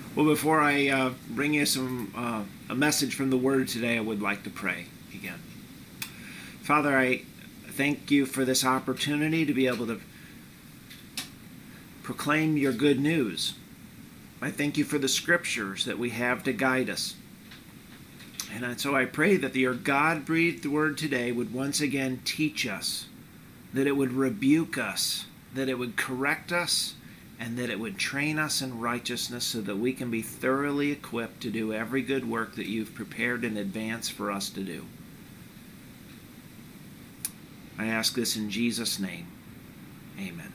Well, before I bring you a message from the Word today, I would like to pray again. Father, I thank you for this opportunity to be able to proclaim your good news. I thank you for the scriptures that we have to guide us. And so I pray that your God-breathed word today would once again teach us, that it would rebuke us, that it would correct us, and that it would train us in righteousness so that we can be thoroughly equipped to do every good work that you've prepared in advance for us to do. I ask this in Jesus' name. Amen.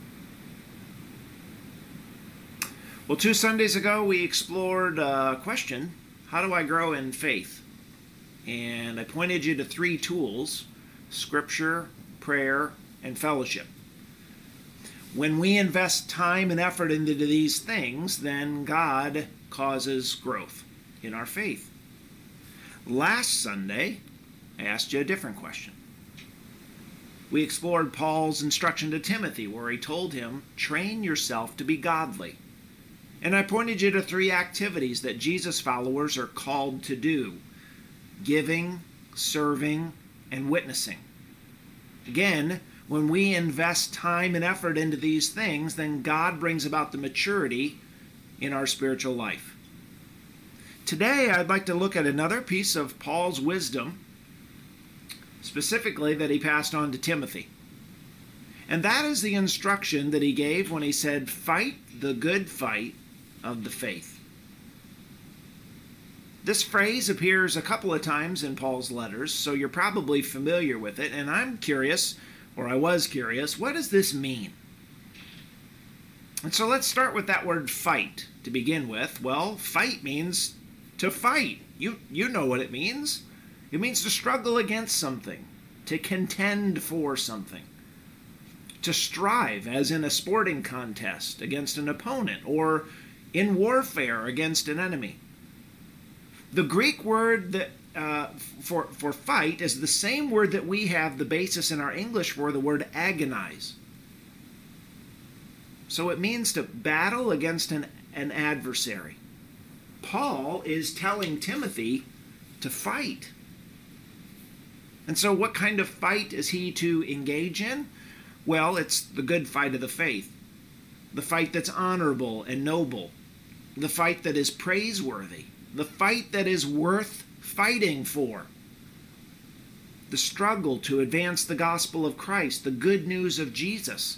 Well, 2 Sundays ago we explored a question, how do I grow in faith? And I pointed you to 3 tools: Scripture, prayer, and fellowship. When we invest time and effort into these things, then God causes growth in our faith. Last Sunday, I asked you a different question. We explored Paul's instruction to Timothy, where he told him, train yourself to be godly. And I pointed you to 3 activities that Jesus followers are called to do: giving, serving, and witnessing. Again, when we invest time and effort into these things, then God brings about the maturity in our spiritual life. Today, I'd like to look at another piece of Paul's wisdom, specifically that he passed on to Timothy. And that is the instruction that he gave when he said, fight the good fight of the faith. This phrase appears a couple of times in Paul's letters, so you're probably familiar with it, and I'm curious, or I was curious, what does this mean? And so let's start with that word fight to begin with. Well, fight means to fight. You know what it means. It means to struggle against something, to contend for something, to strive, as in a sporting contest against an opponent, or in warfare against an enemy. The Greek word that for fight is the same word that we have the basis in our English for the word agonize. So it means to battle against an adversary. Paul is telling Timothy to fight. And so what kind of fight is he to engage in? Well, it's the good fight of the faith. The fight that's honorable and noble. The fight that is praiseworthy. The fight that is worth fighting for. The struggle to advance the gospel of Christ, the good news of Jesus.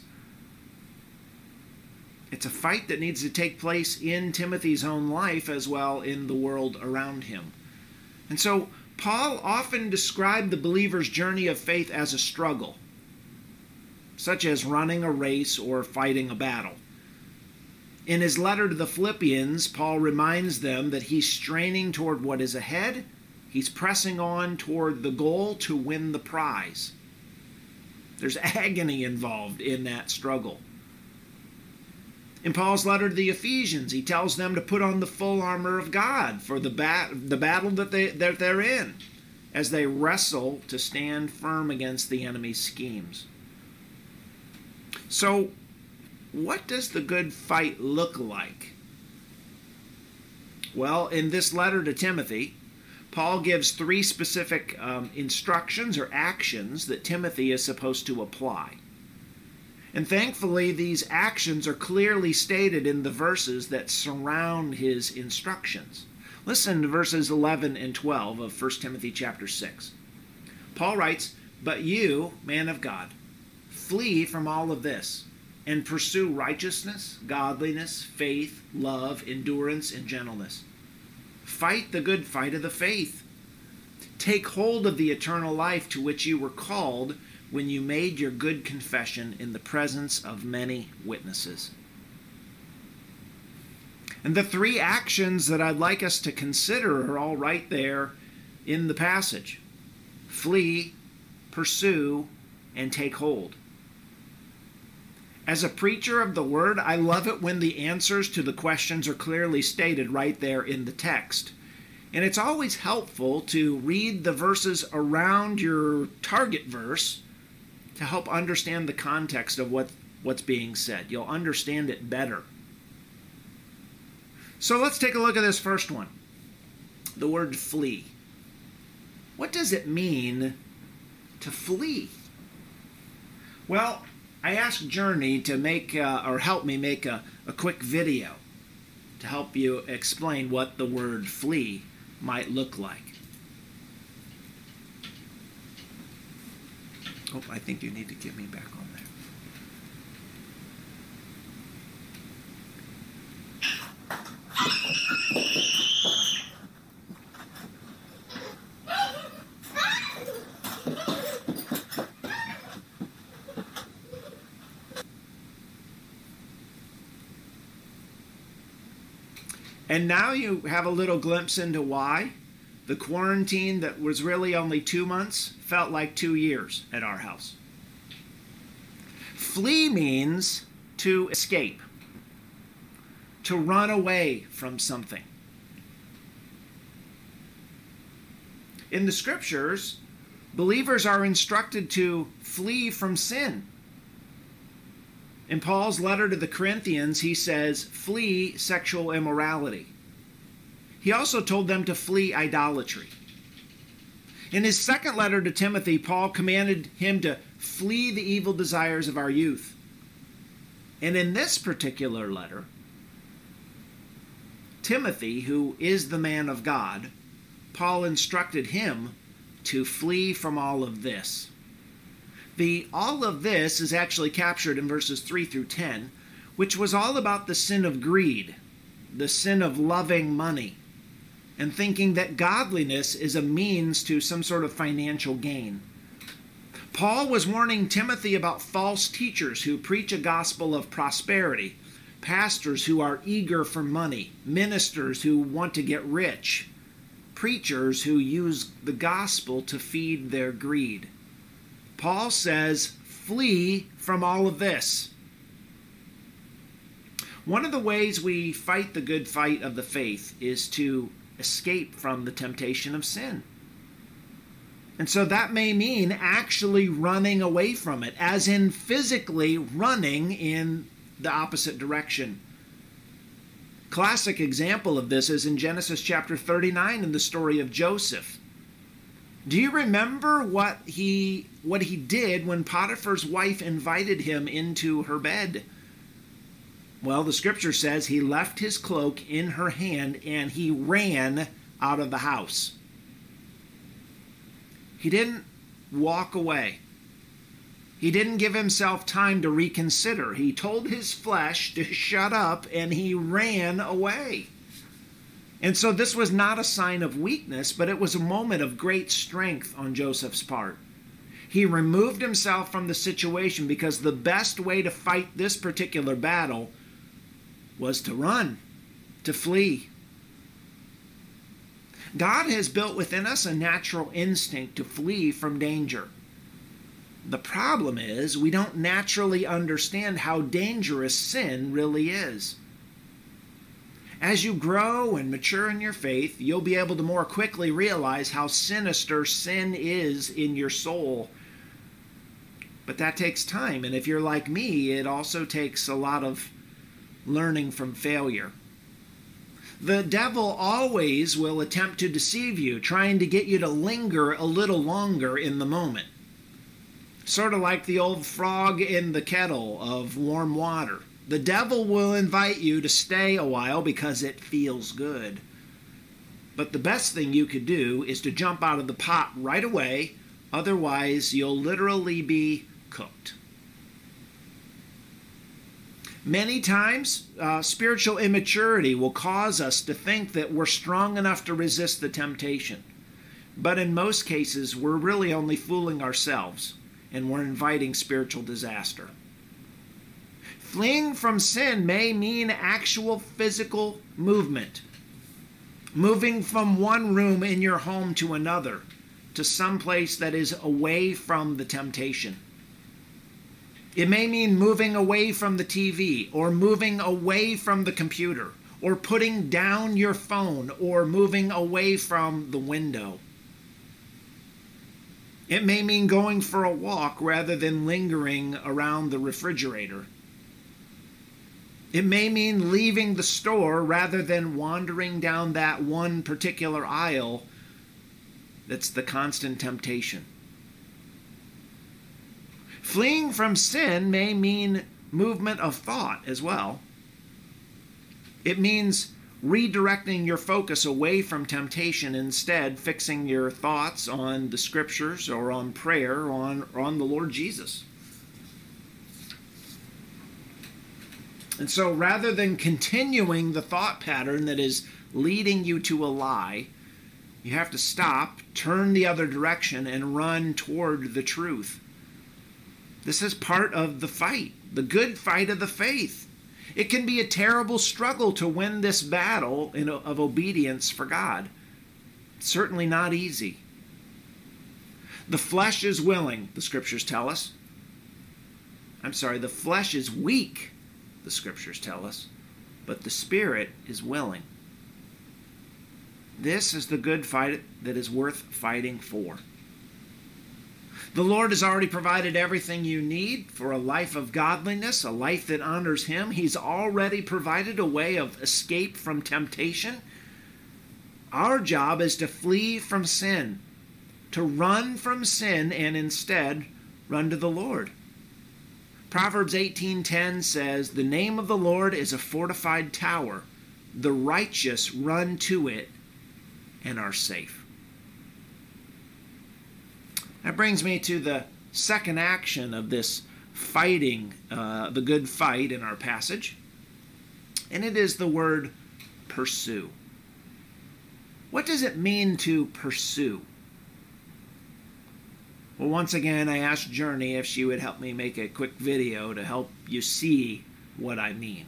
It's a fight that needs to take place in Timothy's own life as well in the world around him. And so Paul often described the believer's journey of faith as a struggle, such as running a race or fighting a battle. In his letter to the Philippians, Paul reminds them that he's straining toward what is ahead. He's pressing on toward the goal to win the prize. There's agony involved in that struggle. In Paul's letter to the Ephesians, he tells them to put on the full armor of God for the battle that they're in, as they wrestle to stand firm against the enemy's schemes. So, what does the good fight look like? Well, in this letter to Timothy, Paul gives 3 specific instructions or actions that Timothy is supposed to apply. And thankfully, these actions are clearly stated in the verses that surround his instructions. Listen to verses 11 and 12 of 1 Timothy chapter 6. Paul writes, "But you, man of God, flee from all of this, and pursue righteousness, godliness, faith, love, endurance, and gentleness. Fight the good fight of the faith. Take hold of the eternal life to which you were called when you made your good confession in the presence of many witnesses." And the 3 actions that I'd like us to consider are all right there in the passage. Flee, pursue, and take hold. As a preacher of the Word, I love it when the answers to the questions are clearly stated right there in the text. And it's always helpful to read the verses around your target verse to help understand the context of what's being said. You'll understand it better. So let's take a look at this first one. The word flee. What does it mean to flee? Well, I asked Journey to help me make a quick video to help you explain what the word flee might look like. Oh, I think you need to get me back on there. And now you have a little glimpse into why the quarantine that was really only 2 months felt like 2 years at our house. Flee means to escape, to run away from something. In the scriptures, believers are instructed to flee from sin. In Paul's letter to the Corinthians, he says, flee sexual immorality. He also told them to flee idolatry. In his second letter to Timothy, Paul commanded him to flee the evil desires of our youth. And in this particular letter, Timothy, who is the man of God, Paul instructed him to flee from all of this. The all of this is actually captured in verses 3 through 10, which was all about the sin of greed, the sin of loving money, and thinking that godliness is a means to some sort of financial gain. Paul was warning Timothy about false teachers who preach a gospel of prosperity, pastors who are eager for money, ministers who want to get rich, preachers who use the gospel to feed their greed. Paul says, flee from all of this. One of the ways we fight the good fight of the faith is to escape from the temptation of sin. And so that may mean actually running away from it, as in physically running in the opposite direction. Classic example of this is in Genesis chapter 39 in the story of Joseph. Do you remember what he did when Potiphar's wife invited him into her bed? Well, the scripture says he left his cloak in her hand and he ran out of the house. He didn't walk away. He didn't give himself time to reconsider. He told his flesh to shut up and he ran away. And so this was not a sign of weakness, but it was a moment of great strength on Joseph's part. He removed himself from the situation because the best way to fight this particular battle was to run, to flee. God has built within us a natural instinct to flee from danger. The problem is we don't naturally understand how dangerous sin really is. As you grow and mature in your faith, you'll be able to more quickly realize how sinister sin is in your soul. But that takes time, and if you're like me, it also takes a lot of learning from failure. The devil always will attempt to deceive you, trying to get you to linger a little longer in the moment. Sort of like the old frog in the kettle of warm water. The devil will invite you to stay a while because it feels good. But the best thing you could do is to jump out of the pot right away, otherwise you'll literally be cooked. Many times, spiritual immaturity will cause us to think that we're strong enough to resist the temptation. But in most cases, we're really only fooling ourselves, and we're inviting spiritual disaster. Fleeing from sin may mean actual physical movement. Moving from one room in your home to another, to some place that is away from the temptation. It may mean moving away from the TV, or moving away from the computer, or putting down your phone, or moving away from the window. It may mean going for a walk rather than lingering around the refrigerator. It may mean leaving the store rather than wandering down that one particular aisle that's the constant temptation. Fleeing from sin may mean movement of thought as well. It means redirecting your focus away from temptation, instead fixing your thoughts on the scriptures or on prayer or on the Lord Jesus. And so rather than continuing the thought pattern that is leading you to a lie, you have to stop, turn the other direction, and run toward the truth. This is part of the fight, the good fight of the faith. It can be a terrible struggle to win this battle of obedience for God. It's certainly not easy. The flesh is willing, the scriptures tell us. The flesh is weak, the scriptures tell us, but the spirit is willing. This is the good fight that is worth fighting for. The Lord has already provided everything you need for a life of godliness, a life that honors Him. He's already provided a way of escape from temptation. Our job is to flee from sin, to run from sin and instead run to the Lord. Proverbs 18:10 says, "The name of the Lord is a fortified tower. The righteous run to it and are safe." That brings me to the second action of this fighting, the good fight in our passage. And it is the word pursue. What does it mean to pursue? Well, once again, I asked Journey if she would help me make a quick video to help you see what I mean.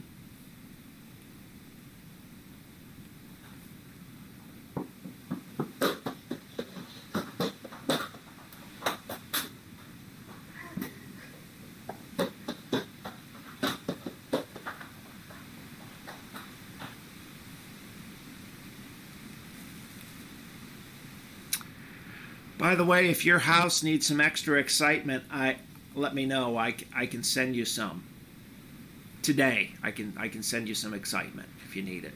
By the way, if your house needs some extra excitement, let me know. I can send you some. Today, I can send you some excitement if you need it.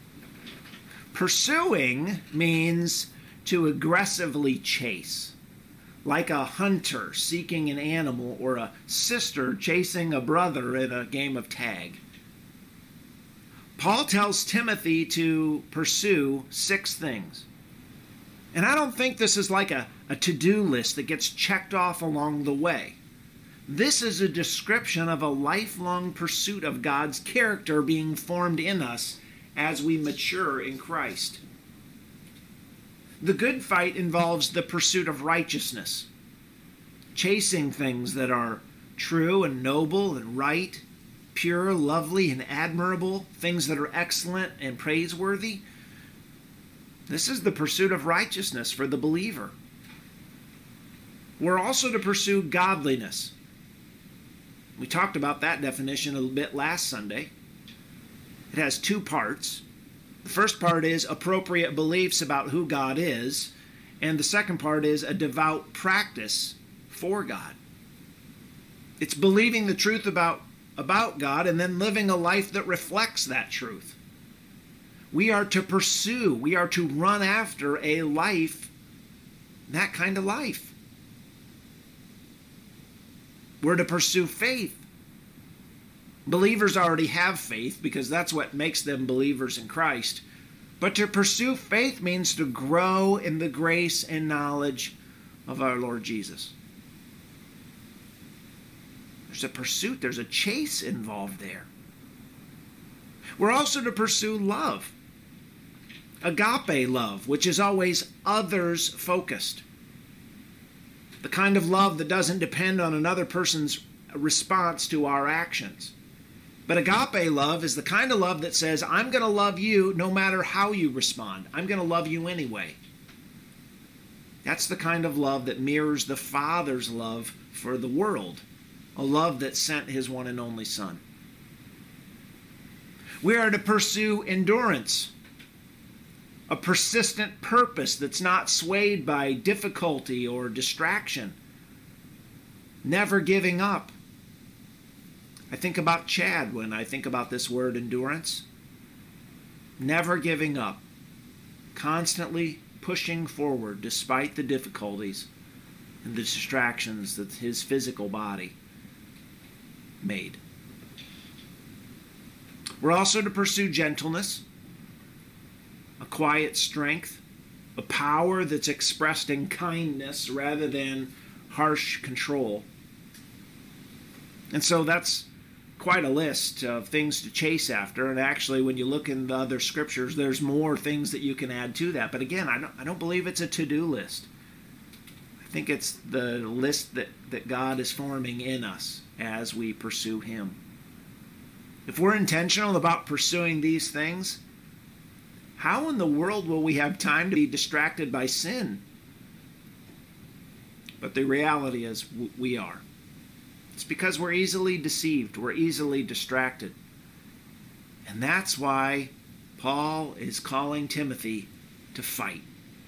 Pursuing means to aggressively chase, like a hunter seeking an animal or a sister chasing a brother in a game of tag. Paul tells Timothy to pursue 6 things. And I don't think this is like a to-do list that gets checked off along the way. This is a description of a lifelong pursuit of God's character being formed in us as we mature in Christ. The good fight involves the pursuit of righteousness, chasing things that are true and noble and right, pure, lovely, and admirable, things that are excellent and praiseworthy. This is the pursuit of righteousness for the believer. We're also to pursue godliness. We talked about that definition a little bit last Sunday. It has 2 parts. The first part is appropriate beliefs about who God is, and the second part is a devout practice for God. It's believing the truth about God and then living a life that reflects that truth. We are to pursue, we are to run after a life, that kind of life. We're to pursue faith. Believers already have faith because that's what makes them believers in Christ. But to pursue faith means to grow in the grace and knowledge of our Lord Jesus. There's a pursuit, there's a chase involved there. We're also to pursue love. Agape love, which is always others-focused. The kind of love that doesn't depend on another person's response to our actions. But agape love is the kind of love that says, I'm going to love you no matter how you respond. I'm going to love you anyway. That's the kind of love that mirrors the Father's love for the world, a love that sent His one and only Son. We are to pursue endurance, a persistent purpose that's not swayed by difficulty or distraction, never giving up. I think about Chad when I think about this word endurance. Never giving up. Constantly pushing forward despite the difficulties and the distractions that his physical body made. We're also to pursue gentleness, a quiet strength, a power that's expressed in kindness rather than harsh control. And so that's quite a list of things to chase after. And actually, when you look in the other scriptures, there's more things that you can add to that. But again, I don't believe it's a to-do list. I think it's the list that God is forming in us as we pursue Him. If we're intentional about pursuing these things, how in the world will we have time to be distracted by sin? But the reality is we are. It's because we're easily deceived. We're easily distracted. And that's why Paul is calling Timothy to fight.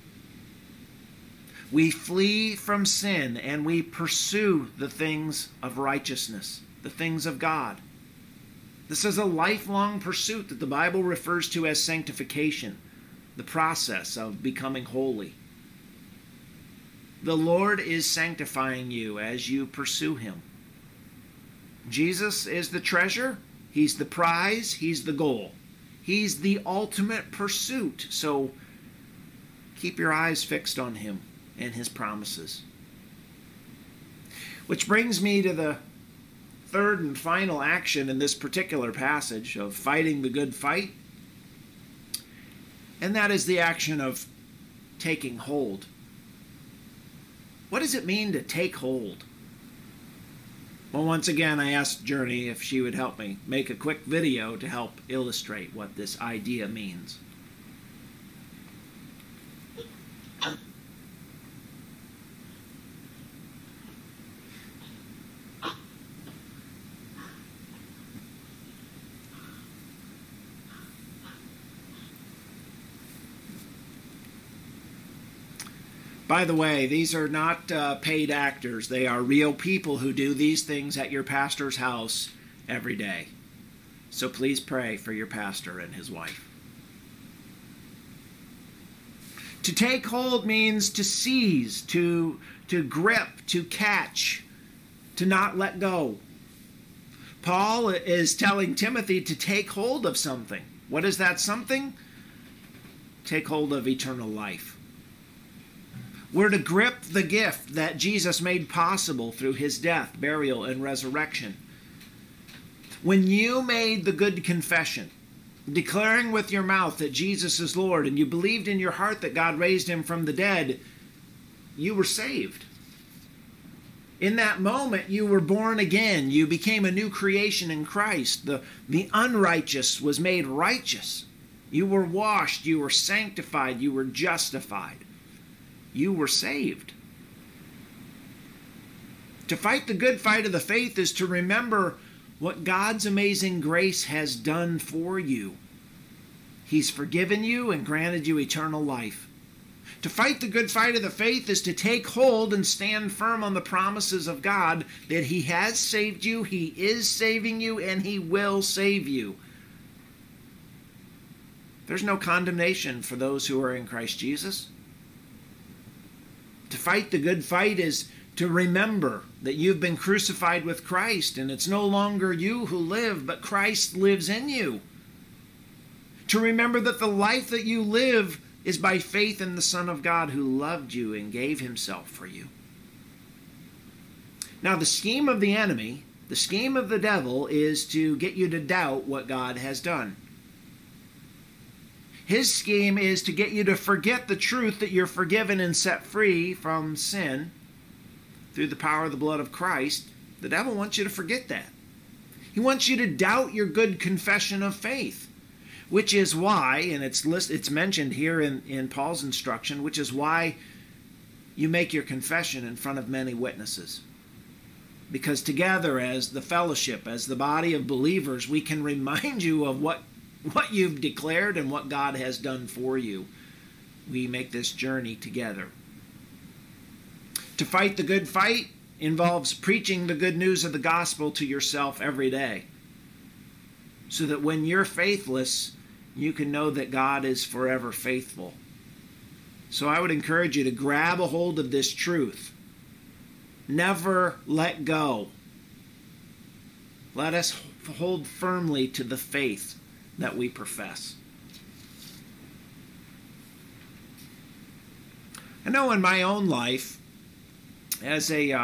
We flee from sin and we pursue the things of righteousness, the things of God. This is a lifelong pursuit that the Bible refers to as sanctification, the process of becoming holy. The Lord is sanctifying you as you pursue Him. Jesus is the treasure. He's the prize. He's the goal. He's the ultimate pursuit. So keep your eyes fixed on Him and His promises. Which brings me to the third and final action in this particular passage of fighting the good fight. And that is the action of taking hold. What does it mean to take hold? Well, once again, I asked Journey if she would help me make a quick video to help illustrate what this idea means. By the way, these are not paid actors. They are real people who do these things at your pastor's house every day. So please pray for your pastor and his wife. To take hold means to seize, to grip, to catch, to not let go. Paul is telling Timothy to take hold of something. What is that something? Take hold of eternal life. We're to grip the gift that Jesus made possible through His death, burial, and resurrection. When you made the good confession, declaring with your mouth that Jesus is Lord, and you believed in your heart that God raised Him from the dead, you were saved. In that moment, you were born again. You became a new creation in Christ. The unrighteous was made righteous. You were washed. You were sanctified. You were justified. You were saved. To fight the good fight of the faith is to remember what God's amazing grace has done for you. He's forgiven you and granted you eternal life. To fight the good fight of the faith is to take hold and stand firm on the promises of God that He has saved you, He is saving you, and He will save you. There's no condemnation for those who are in Christ Jesus. To fight the good fight is to remember that you've been crucified with Christ, and it's no longer you who live, but Christ lives in you. To remember that the life that you live is by faith in the Son of God who loved you and gave Himself for you. Now, the scheme of the enemy, the scheme of the devil, is to get you to doubt what God has done. His scheme is to get you to forget the truth that you're forgiven and set free from sin through the power of the blood of Christ. The devil wants you to forget that. He wants you to doubt your good confession of faith, which is why, and it's mentioned here in Paul's instruction, which is why you make your confession in front of many witnesses. Because together as the fellowship, as the body of believers, we can remind you of what you've declared and what God has done for you. We make this journey together. To fight the good fight involves preaching the good news of the gospel to yourself every day, so that when you're faithless, you can know that God is forever faithful. So I would encourage you to grab a hold of this truth. Never let go. Let us hold firmly to the faith that we profess. I know in my own life, as a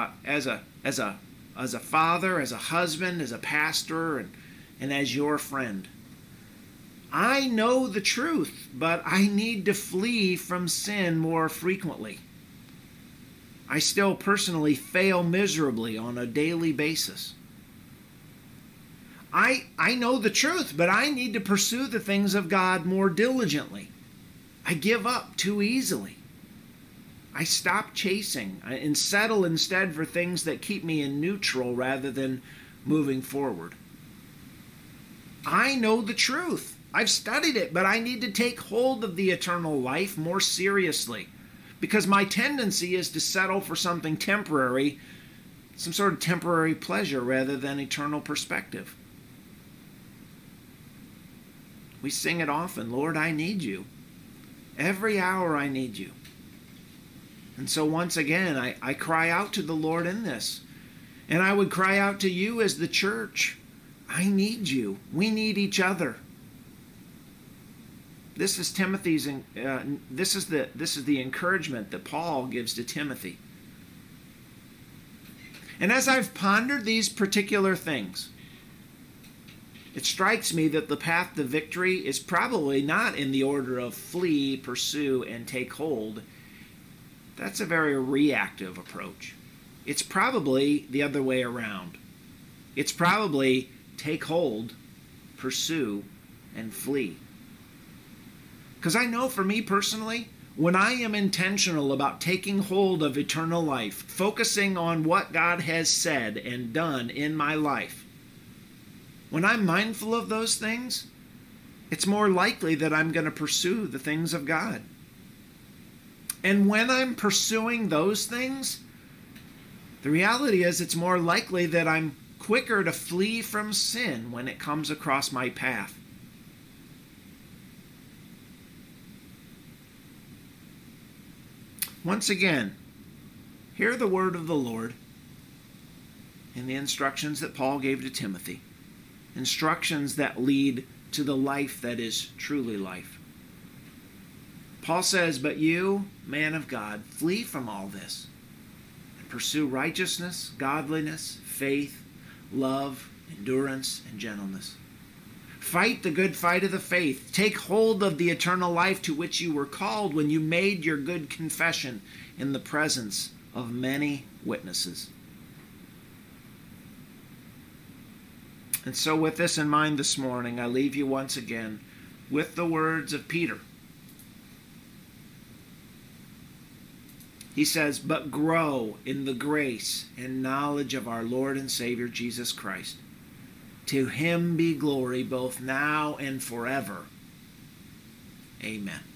father, as a husband, as a pastor, and as your friend, I know the truth, but I need to flee from sin more frequently. I still personally fail miserably on a daily basis. I know the truth, but I need to pursue the things of God more diligently. I give up too easily. I stop chasing and settle instead for things that keep me in neutral rather than moving forward. I know the truth. I've studied it, but I need to take hold of the eternal life more seriously, because my tendency is to settle for something temporary, some sort of temporary pleasure rather than eternal perspective. We sing it often, Lord, I need you. Every hour I need you. And so once again, I cry out to the Lord in this. And I would cry out to you as the church. I need you. We need each other. This is Timothy's. This is the encouragement that Paul gives to Timothy. And as I've pondered these particular things, it strikes me that the path to victory is probably not in the order of flee, pursue, and take hold. That's a very reactive approach. It's probably the other way around. It's probably take hold, pursue, and flee. Because I know for me personally, when I am intentional about taking hold of eternal life, focusing on what God has said and done in my life, when I'm mindful of those things, it's more likely that I'm going to pursue the things of God. And when I'm pursuing those things, the reality is it's more likely that I'm quicker to flee from sin when it comes across my path. Once again, hear the word of the Lord in the instructions that Paul gave to Timothy. Instructions that lead to the life that is truly life. Paul says, but you, man of God, flee from all this and pursue righteousness, godliness, faith, love, endurance, and gentleness. Fight the good fight of the faith. Take hold of the eternal life to which you were called when you made your good confession in the presence of many witnesses. And so with this in mind this morning, I leave you once again with the words of Peter. He says, but grow in the grace and knowledge of our Lord and Savior Jesus Christ. To him be glory both now and forever. Amen.